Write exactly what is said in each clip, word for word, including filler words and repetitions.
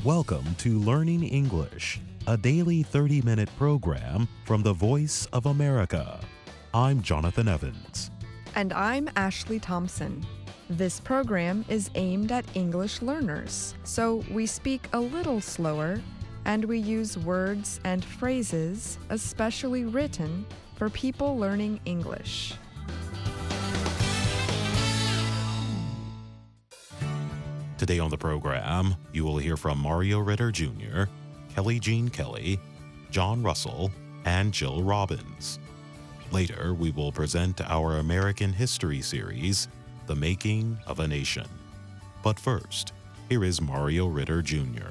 Welcome to Learning English, a daily thirty-minute program from the Voice of America. I'm Jonathan Evans. And I'm Ashley Thompson. This program is aimed at English learners, so we speak a little slower and we use words and phrases especially written for people learning English. Today on the program, you will hear from Mario Ritter Junior, Kelly Jean Kelly, John Russell, and Jill Robbins. Later, we will present our American history series, The Making of a Nation. But first, here is Mario Ritter Junior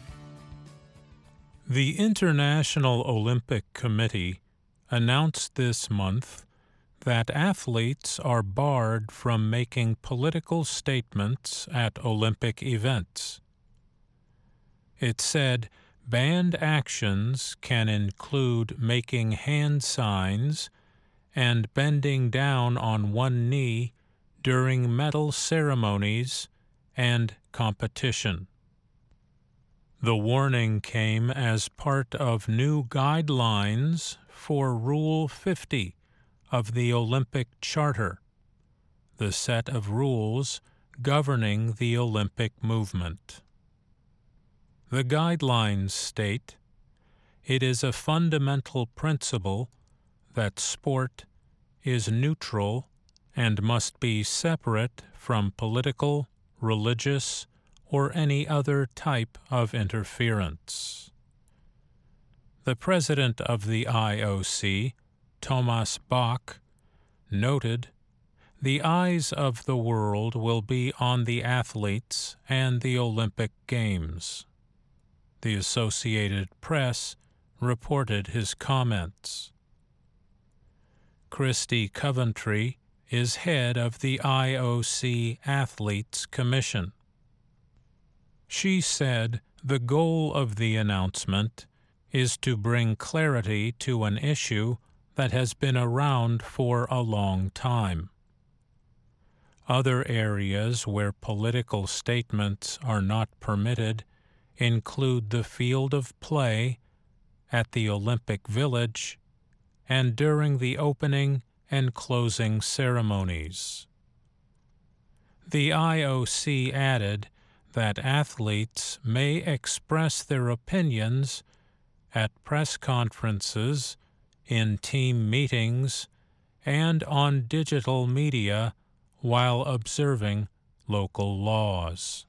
The International Olympic Committee announced this month that athletes are barred from making political statements at Olympic events. It said banned actions can include making hand signs and bending down on one knee during medal ceremonies and competition. The warning came as part of new guidelines for Rule fifty of the Olympic Charter, the set of rules governing the Olympic movement. The guidelines state, "It is a fundamental principle that sport is neutral and must be separate from political, religious, or any other type of interference." The president of the I O C, Thomas Bach, noted, "The eyes of the world will be on the athletes and the Olympic Games." The Associated Press reported his comments. Christy Coventry is head of the I O C Athletes Commission. She said the goal of the announcement is to bring clarity to an issue that has been around for a long time. Other areas where political statements are not permitted include the field of play, at the Olympic Village, and during the opening and closing ceremonies. The I O C added that athletes may express their opinions at press conferences, in team meetings, and on digital media while observing local laws.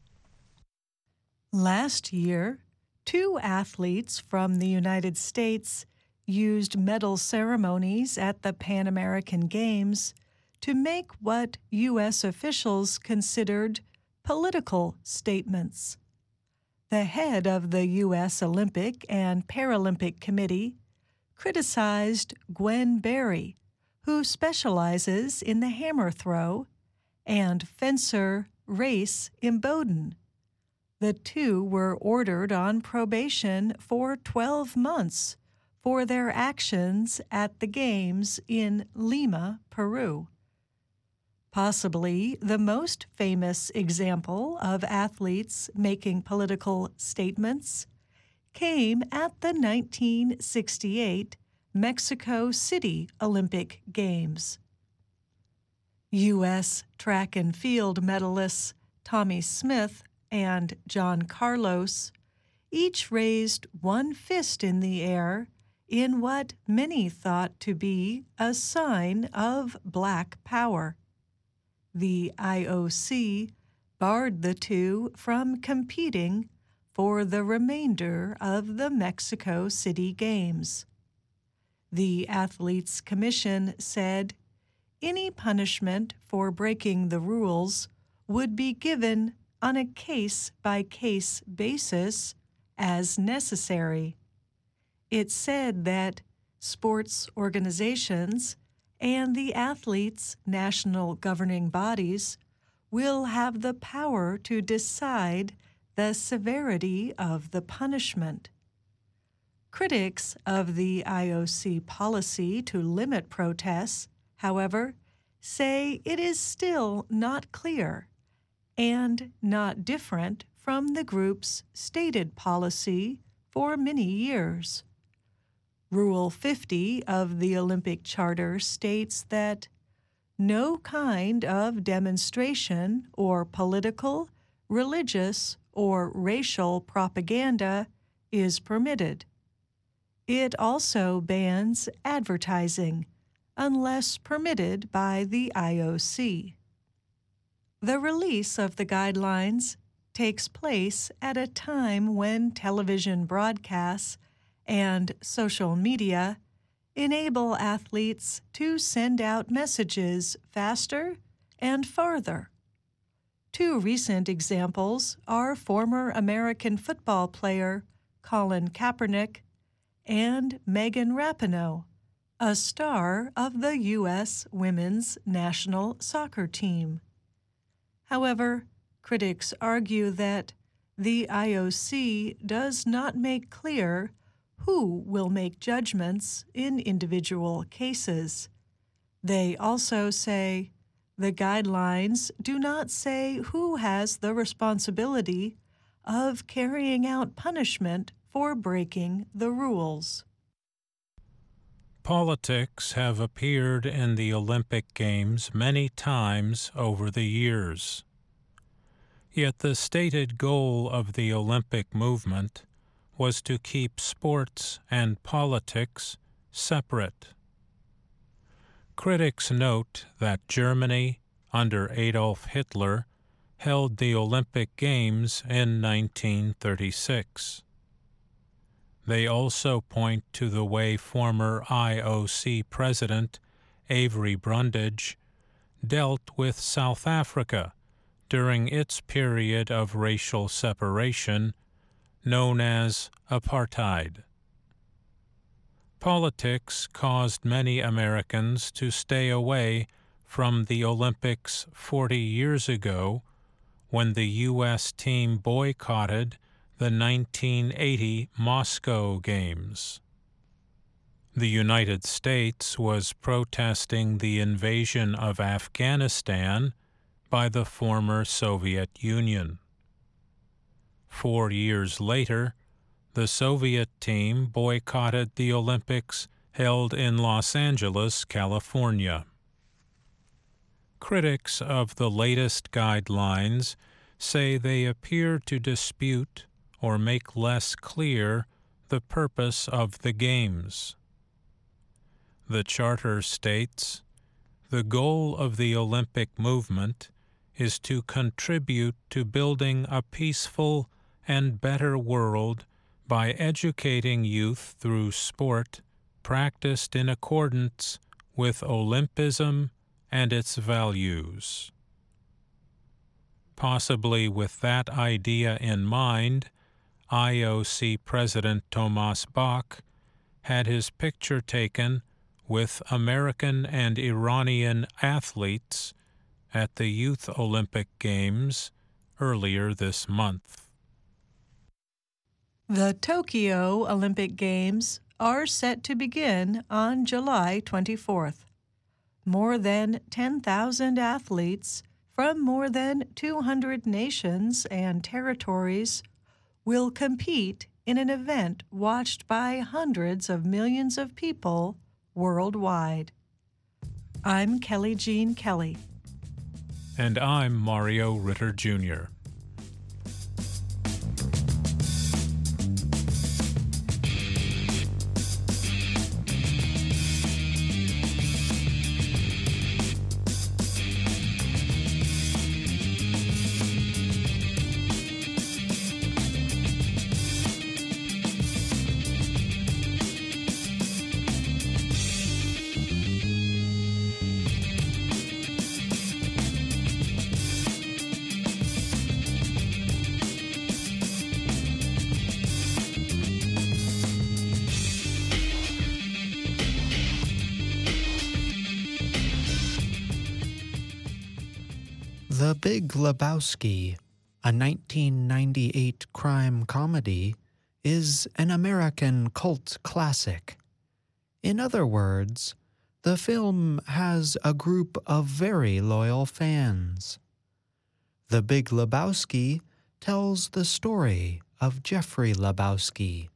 Last year, two athletes from the United States used medal ceremonies at the Pan American Games to make what U S officials considered political statements. The head of the U S Olympic and Paralympic Committee criticized Gwen Berry, who specializes in the hammer throw, and fencer Race Imboden. The two were ordered on probation for twelve months for their actions at the Games in Lima, Peru. Possibly the most famous example of athletes making political statements came at the nineteen sixty-eight Mexico City Olympic Games. U S track and field medalists Tommy Smith and John Carlos each raised one fist in the air in what many thought to be a sign of Black power. The I O C barred the two from competing for the remainder of the Mexico City Games. The Athletes Commission said any punishment for breaking the rules would be given on a case-by-case basis as necessary. It said that sports organizations and the athletes' national governing bodies will have the power to decide the severity of the punishment. Critics of the I O C policy to limit protests, however, say it is still not clear and not different from the group's stated policy for many years. Rule fifty of the Olympic Charter states that no kind of demonstration or political, religious, or racial propaganda is permitted. It also bans advertising, unless permitted by the I O C. The release of the guidelines takes place at a time when television broadcasts and social media enable athletes to send out messages faster and farther. Two recent examples are former American football player Colin Kaepernick and Megan Rapinoe, a star of the U S women's national soccer team. However, critics argue that the I O C does not make clear who will make judgments in individual cases. They also say the guidelines do not say who has the responsibility of carrying out punishment for breaking the rules. Politics have appeared in the Olympic Games many times over the years. Yet the stated goal of the Olympic movement was to keep sports and politics separate. Critics note that Germany, under Adolf Hitler, held the Olympic Games in nineteen thirty-six. They also point to the way former I O C President Avery Brundage dealt with South Africa during its period of racial separation, known as apartheid. Politics caused many Americans to stay away from the Olympics forty years ago, when the U S team boycotted the nineteen eighty Moscow Games. The United States was protesting the invasion of Afghanistan by the former Soviet Union. Four years later, the Soviet team boycotted the Olympics held in Los Angeles, California. Critics of the latest guidelines say they appear to dispute or make less clear the purpose of the Games. The Charter states, "The goal of the Olympic movement is to contribute to building a peaceful and better world by educating youth through sport practiced in accordance with Olympism and its values." Possibly with that idea in mind, I O C President Thomas Bach had his picture taken with American and Iranian athletes at the Youth Olympic Games earlier this month. The Tokyo Olympic Games are set to begin on July twenty-fourth. More than ten thousand athletes from more than two hundred nations and territories will compete in an event watched by hundreds of millions of people worldwide. I'm Kelly Jean Kelly. And I'm Mario Ritter Junior The Big Lebowski, a nineteen ninety-eight crime comedy, is an American cult classic. In other words, the film has a group of very loyal fans. The Big Lebowski tells the story of Jeffrey Lebowski.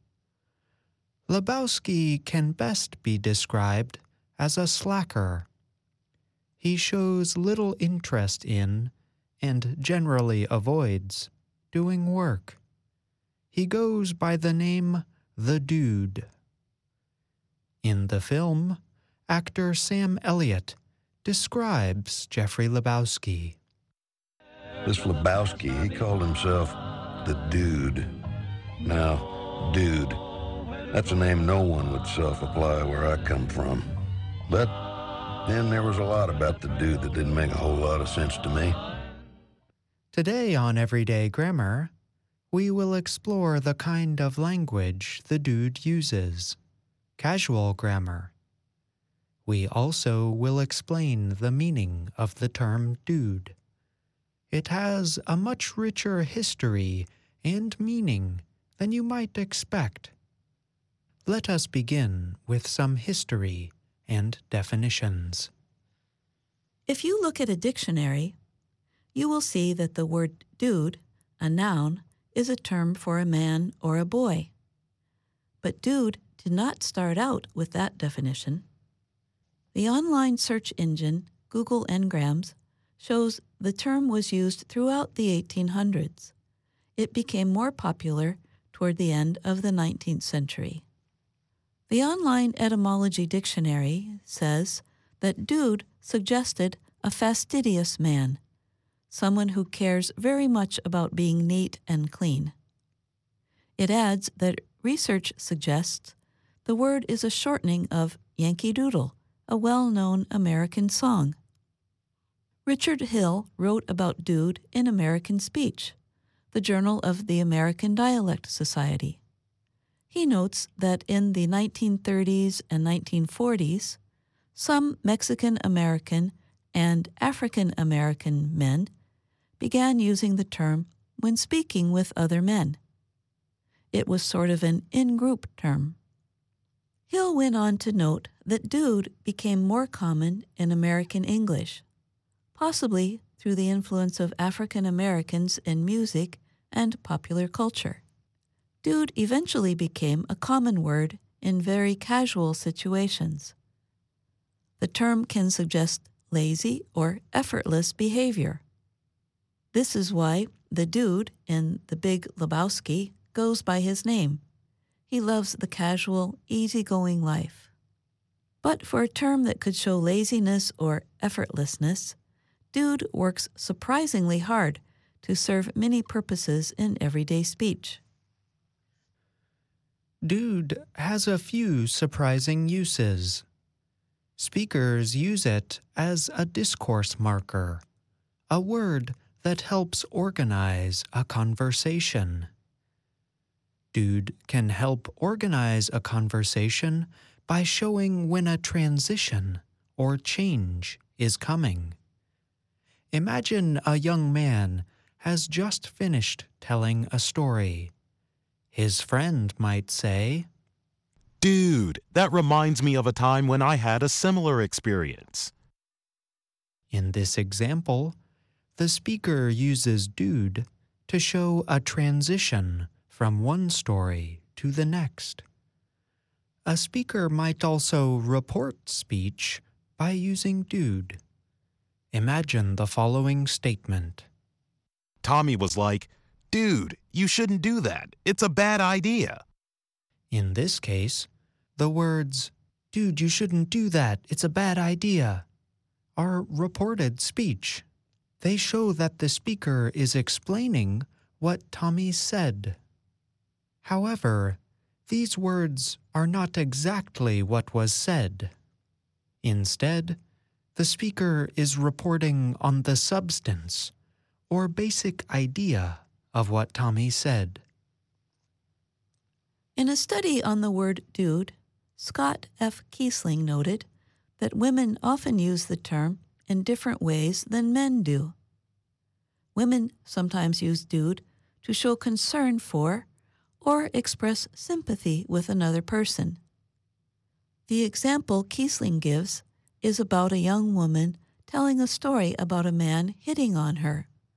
Lebowski can best be described as a slacker. He shows little interest in, and generally avoids, doing work. He goes by the name The Dude. In the film, actor Sam Elliott describes Jeffrey Lebowski. This Lebowski, he called himself the Dude. Now, Dude, that's a name no one would self-apply where I come from. But then there was a lot about the Dude that didn't make a whole lot of sense to me. Today on Everyday Grammar, we will explore the kind of language the Dude uses, casual grammar. We also will explain the meaning of the term dude. It has a much richer history and meaning than you might expect. Let us begin with some history and definitions. If you look at a dictionary, you will see that the word dude, a noun, is a term for a man or a boy. But dude did not start out with that definition. The online search engine, Google Ngrams, shows the term was used throughout the eighteen hundreds. It became more popular toward the end of the nineteenth century. The online etymology dictionary says that dude suggested a fastidious man, someone who cares very much about being neat and clean. It adds that research suggests the word is a shortening of Yankee Doodle, a well-known American song. Richard Hill wrote about dude in American Speech, the journal of the American Dialect Society. He notes that in the nineteen thirties and nineteen forties, some Mexican-American and African-American men began using the term when speaking with other men. It was sort of an in-group term. Hill went on to note that dude became more common in American English, possibly through the influence of African Americans in music and popular culture. Dude eventually became a common word in very casual situations. The term can suggest lazy or effortless behavior. This is why the dude in The Big Lebowski goes by his name. He loves the casual, easygoing life. But for a term that could show laziness or effortlessness, dude works surprisingly hard to serve many purposes in everyday speech. Dude has a few surprising uses. Speakers use it as a discourse marker, a word that helps organize a conversation. Dude can help organize a conversation by showing when a transition or change is coming. Imagine a young man has just finished telling a story. His friend might say, Dude, that reminds me of a time when I had a similar experience. In this example, the speaker uses dude to show a transition from one story to the next. A speaker might also report speech by using dude. Imagine the following statement. Tommy was like, Dude, you shouldn't do that. It's a bad idea. In this case, the words, Dude, you shouldn't do that. It's a bad idea, are reported speech. They show that the speaker is explaining what Tommy said. However, these words are not exactly what was said. Instead, the speaker is reporting on the substance or basic idea of what Tommy said. In a study on the word dude, Scott F. Kiesling noted that women often use the term in different ways than men do. Women sometimes use dude to show concern for or express sympathy with another person. The example Kiesling gives is about a young woman telling a story about a man hitting on her.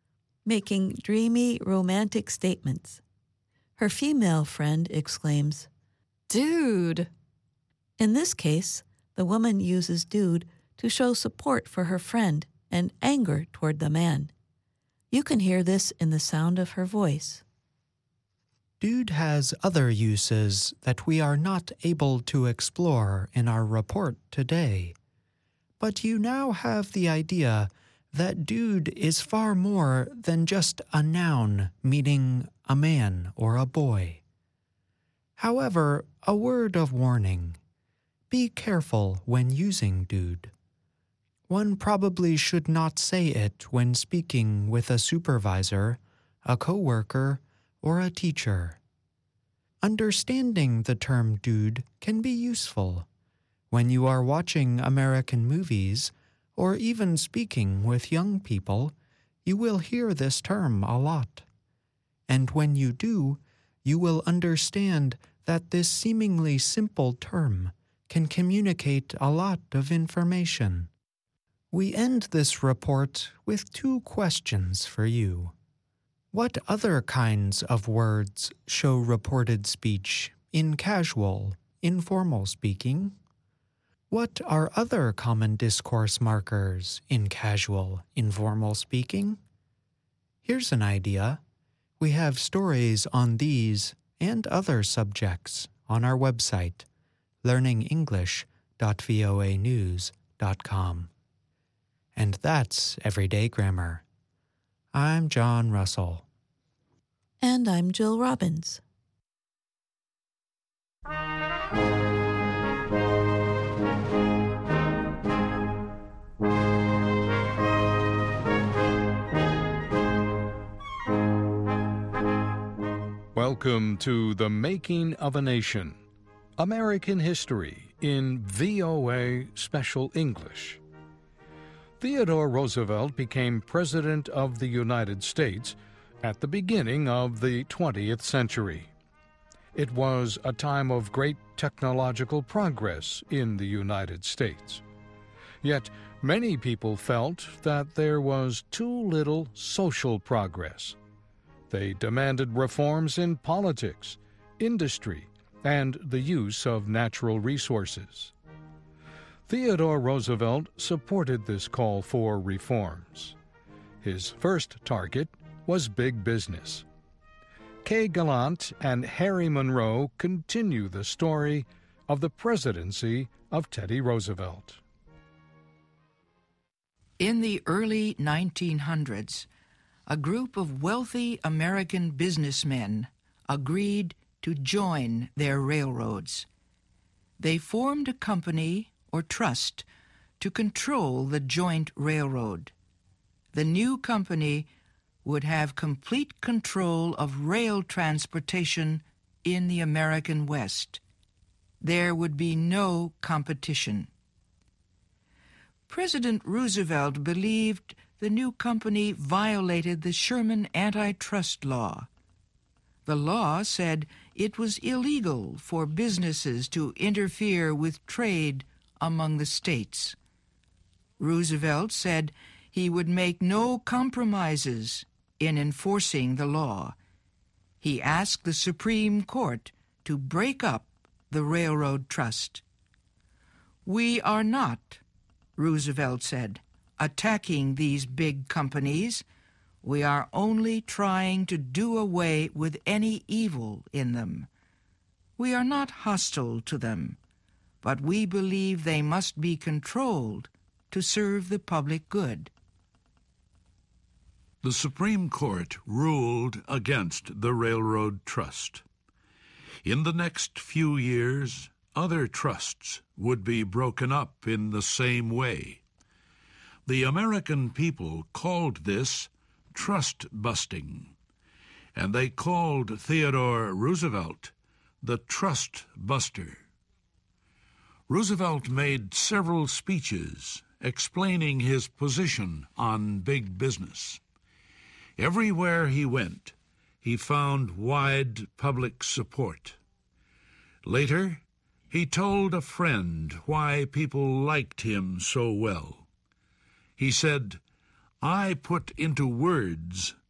making dreamy, romantic statements. Her female friend exclaims, Dude! In this case, the woman uses dude to show support for her friend and anger toward the man. You can hear this in the sound of her voice. Dude has other uses that we are not able to explore in our report today. But you now have the idea that dude is far more than just a noun meaning a man or a boy. However, a word of warning. Be careful when using dude. One probably should not say it when speaking with a supervisor, a coworker, or a teacher. Understanding the term dude can be useful when you are watching American movies or even speaking with young people. You will hear this term a lot. And when you do, you will understand that this seemingly simple term can communicate a lot of information. We end this report with two questions for you. What other kinds of words show reported speech in casual, informal speaking? What are other common discourse markers in casual, informal speaking? Here's an idea. We have stories on these and other subjects on our website, learning english dot voa news dot com. And that's Everyday Grammar. I'm John Russell. And I'm Jill Robbins. Welcome to The Making of a Nation, American History in V O A Special English. Theodore Roosevelt became President of the United States at the beginning of the twentieth century. It was a time of great technological progress in the United States. Yet many people felt that there was too little social progress. They demanded reforms in politics, industry, and the use of natural resources. Theodore Roosevelt supported this call for reforms. His first target was big business. Kay Gallant and Harry Monroe continue the story of the presidency of Teddy Roosevelt. In the early nineteen hundreds, a group of wealthy American businessmen agreed to join their railroads. They formed a company or trust to control the joint railroad. The new company would have complete control of rail transportation in the American West. There would be no competition. President Roosevelt believed the new company violated the Sherman antitrust law. The law said it was illegal for businesses to interfere with trade among the states. Roosevelt said he would make no compromises in enforcing the law. He asked the Supreme Court to break up the railroad trust. "We are not," Roosevelt said, "attacking these big companies. We are only trying to do away with any evil in them. We are not hostile to them, but we believe they must be controlled to serve the public good." The Supreme Court ruled against the Railroad Trust. In the next few years, other trusts would be broken up in the same way. The American people called this trust busting, and they called Theodore Roosevelt the Trust Buster. Roosevelt made several speeches explaining his position on big business. Everywhere he went, he found wide public support. Later, he told a friend why people liked him so well. He said, "I put into words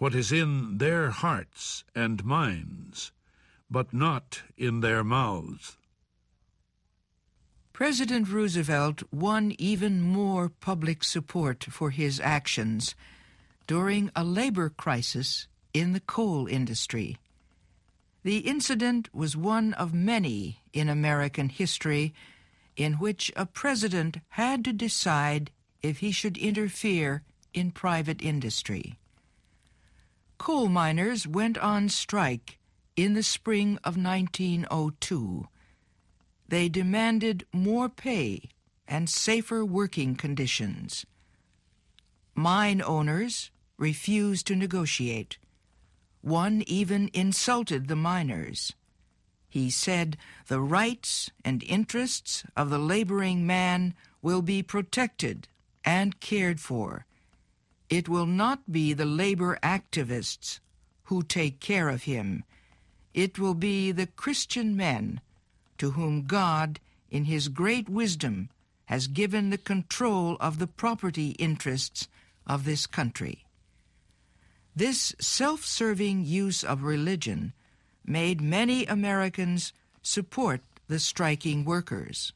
what is in their hearts and minds, but not in their mouths. President Roosevelt won even more public support for his actions during a labor crisis in the coal industry. The incident was one of many in American history in which a president had to decide if he should interfere in private industry. Coal miners went on strike in the spring of nineteen oh two. They demanded more pay and safer working conditions. Mine owners refused to negotiate. One even insulted the miners. He said the rights and interests of the laboring man will be protected and cared for. It will not be the labor activists who take care of him. It will be the Christian men to whom God, in his great wisdom, has given the control of the property interests of this country. This self-serving use of religion made many Americans support the striking workers.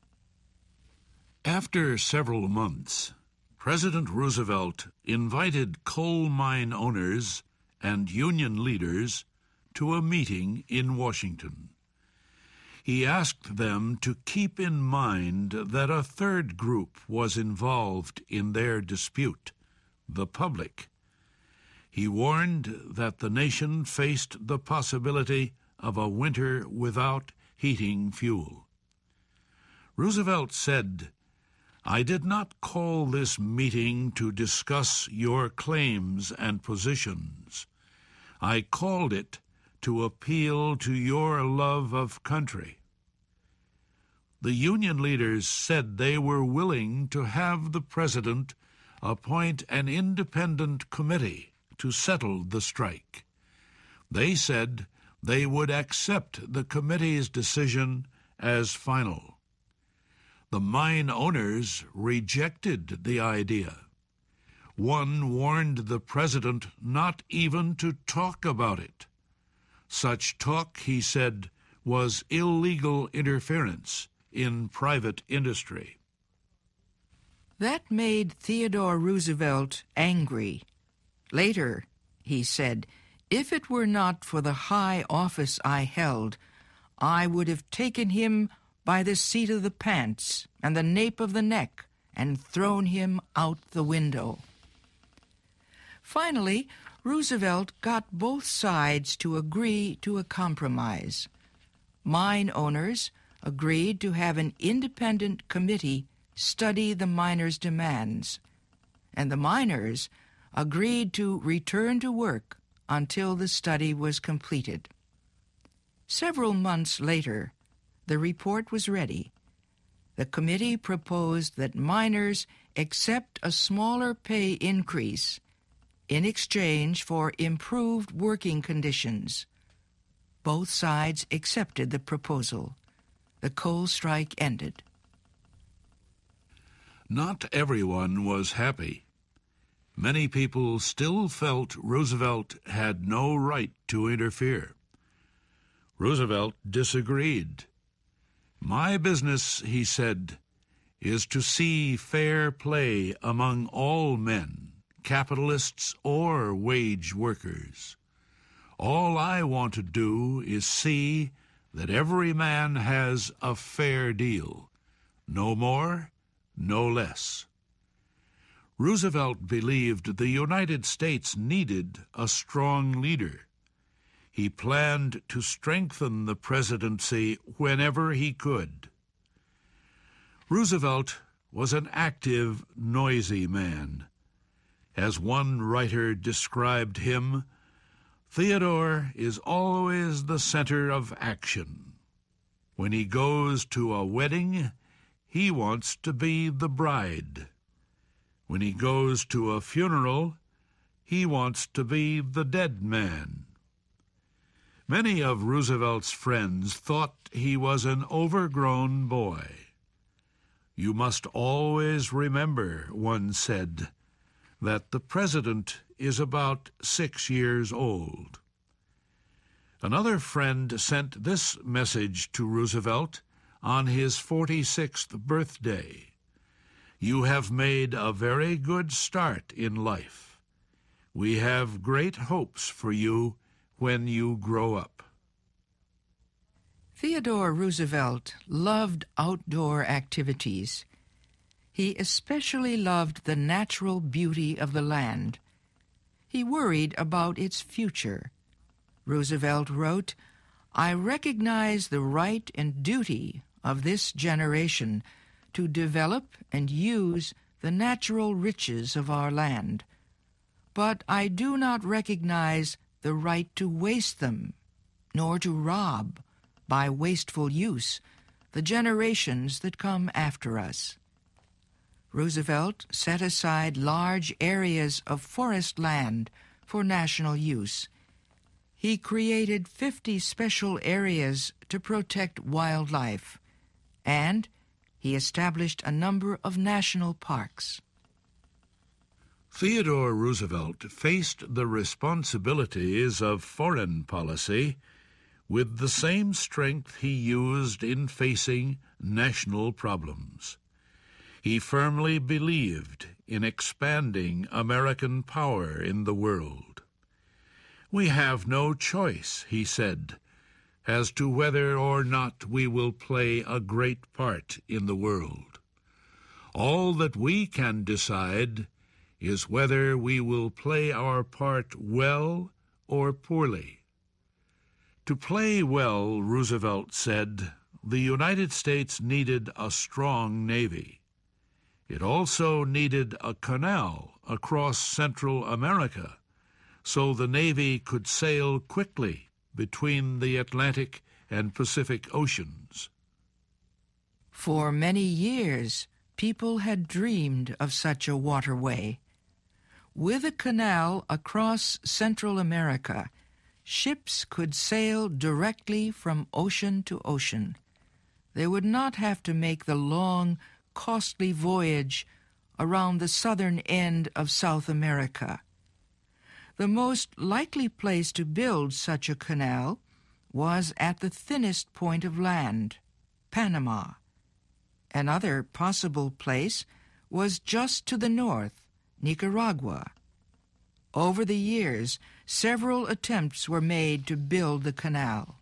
After several months, President Roosevelt invited coal mine owners and union leaders to a meeting in Washington. He asked them to keep in mind that a third group was involved in their dispute, the public. He warned that the nation faced the possibility of a winter without heating fuel. Roosevelt said, "I did not call this meeting to discuss your claims and positions. I called it to appeal to your love of country." The union leaders said they were willing to have the president appoint an independent committee to settle the strike. They said they would accept the committee's decision as final. The mine owners rejected the idea. One warned the president not even to talk about it. Such talk, he said, was illegal interference in private industry. That made Theodore Roosevelt angry. Later, he said, "If it were not for the high office I held, I would have taken him by the seat of the pants and the nape of the neck and thrown him out the window." Finally, Roosevelt got both sides to agree to a compromise. Mine owners agreed to have an independent committee study the miners' demands, and the miners agreed to return to work until the study was completed. Several months later, the report was ready. The committee proposed that miners accept a smaller pay increase in exchange for improved working conditions. Both sides accepted the proposal. The coal strike ended. Not everyone was happy. Many people still felt Roosevelt had no right to interfere. Roosevelt disagreed. "My business," he said, "is to see fair play among all men, capitalists or wage workers. All I want to do is see that every man has a fair deal, no more, no less." Roosevelt believed the United States needed a strong leader. He planned to strengthen the presidency whenever he could. Roosevelt was an active, noisy man. As one writer described him, "Theodore is always the center of action. When he goes to a wedding, he wants to be the bride. When he goes to a funeral, he wants to be the dead man." Many of Roosevelt's friends thought he was an overgrown boy. "You must always remember," one said, "that the president is about six years old. Another friend sent this message to Roosevelt on his forty-sixth birthday. You have made a very good start in life. We have great hopes for you when you grow up. Theodore Roosevelt loved outdoor activities. He especially loved the natural beauty of the land. He worried about its future. Roosevelt wrote, "I recognize the right and duty of this generation to develop and use the natural riches of our land, but I do not recognize the right to waste them, nor to rob, by wasteful use, the generations that come after us." Roosevelt set aside large areas of forest land for national use. He created fifty special areas to protect wildlife, and he established a number of national parks. Theodore Roosevelt faced the responsibilities of foreign policy with the same strength he used in facing national problems. He firmly believed in expanding American power in the world. We have no choice, he said, as to whether or not we will play a great part in the world. All that we can decide is whether we will play our part well or poorly. To play well, Roosevelt said, the United States needed a strong navy. It also needed a canal across Central America so the Navy could sail quickly between the Atlantic and Pacific Oceans. For many years, people had dreamed of such a waterway. With a canal across Central America, ships could sail directly from ocean to ocean. They would not have to make the long, costly voyage around the southern end of South America. The most likely place to build such a canal was at the thinnest point of land, Panama. Another possible place was just to the north, Nicaragua. Over the years, several attempts were made to build the canal.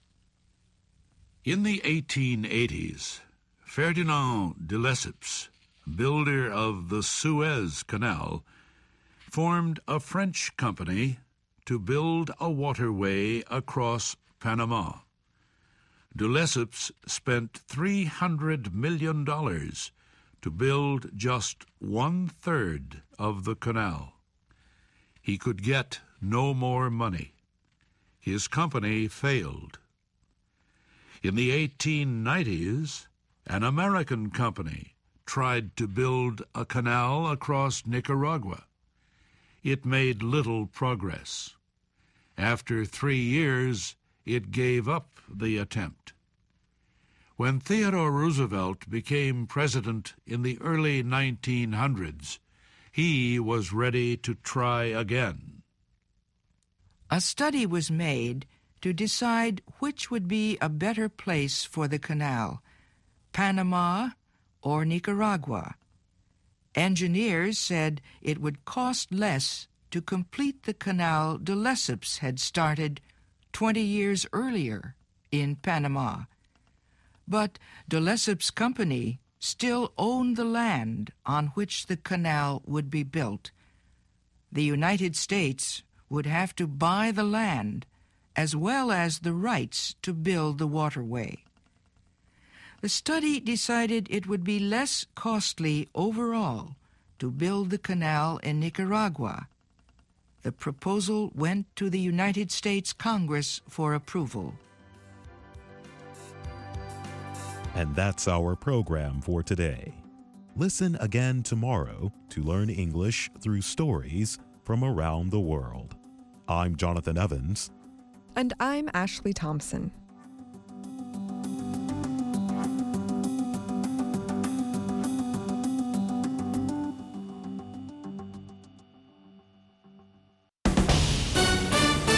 In the eighteen eighties, Ferdinand de Lesseps, builder of the Suez Canal, formed a French company to build a waterway across Panama. De Lesseps spent three hundred million dollars to build just one-third of the canal. He could get no more money. His company failed. In the eighteen nineties, an American company tried to build a canal across Nicaragua. It made little progress. After three years, it gave up the attempt. When Theodore Roosevelt became president in the early nineteen hundreds, he was ready to try again. A study was made to decide which would be a better place for the canal, Panama or Nicaragua. Engineers said it would cost less to complete the canal de Lesseps had started twenty years earlier in Panama. But de Lesseps' company still owned the land on which the canal would be built. The United States would have to buy the land as well as the rights to build the waterway. The study decided it would be less costly overall to build the canal in Nicaragua. The proposal went to the United States Congress for approval. And that's our program for today. Listen again tomorrow to learn English through stories from around the world. I'm Jonathan Evans. And I'm Ashley Thompson.